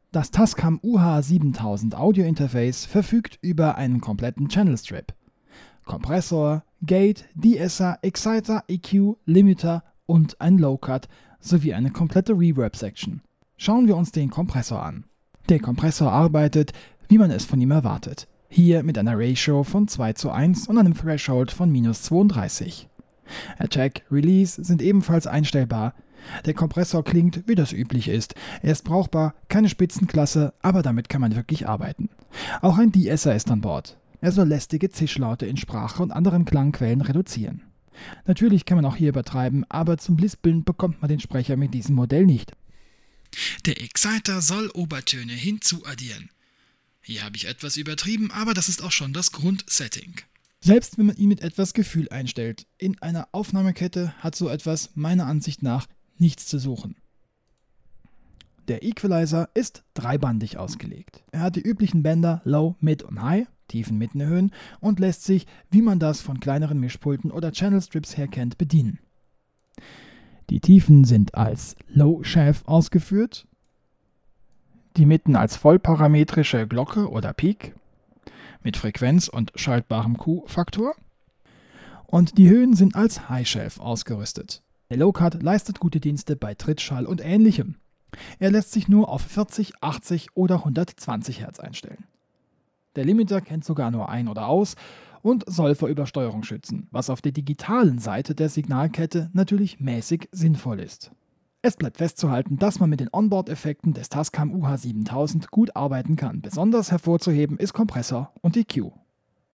Das Tascam UH7000 Audio Interface verfügt über einen kompletten Channel Strip. Kompressor, Gate, De-Esser, Exciter, EQ, Limiter und ein Low-Cut sowie eine komplette Reverb-Section. Schauen wir uns den Kompressor an. Der Kompressor arbeitet, wie man es von ihm erwartet. Hier mit einer Ratio von 2:1 und einem Threshold von -32. Attack, Release sind ebenfalls einstellbar. Der Kompressor klingt, wie das üblich ist. Er ist brauchbar, keine Spitzenklasse, aber damit kann man wirklich arbeiten. Auch ein De-Esser ist an Bord. Er soll lästige Zischlaute in Sprache und anderen Klangquellen reduzieren. Natürlich kann man auch hier übertreiben, aber zum Lispeln bekommt man den Sprecher mit diesem Modell nicht. Der Exciter soll Obertöne hinzuaddieren. Hier habe ich etwas übertrieben, aber das ist auch schon das Grundsetting. Selbst wenn man ihn mit etwas Gefühl einstellt, in einer Aufnahmekette hat so etwas meiner Ansicht nach nichts zu suchen. Der Equalizer ist dreibandig ausgelegt. Er hat die üblichen Bänder Low, Mid und High, Tiefen, Mitten, Höhen und lässt sich, wie man das von kleineren Mischpulten oder Channel Strips her kennt, bedienen. Die Tiefen sind als Low Shelf ausgeführt, die Mitten als vollparametrische Glocke oder Peak mit Frequenz und schaltbarem Q-Faktor und die Höhen sind als High Shelf ausgerüstet. Der Low-Cut leistet gute Dienste bei Trittschall und Ähnlichem. Er lässt sich nur auf 40, 80 oder 120 Hertz einstellen. Der Limiter kennt sogar nur Ein- oder Aus und soll vor Übersteuerung schützen, was auf der digitalen Seite der Signalkette natürlich mäßig sinnvoll ist. Es bleibt festzuhalten, dass man mit den Onboard-Effekten des Tascam UH7000 gut arbeiten kann. Besonders hervorzuheben ist Kompressor und EQ.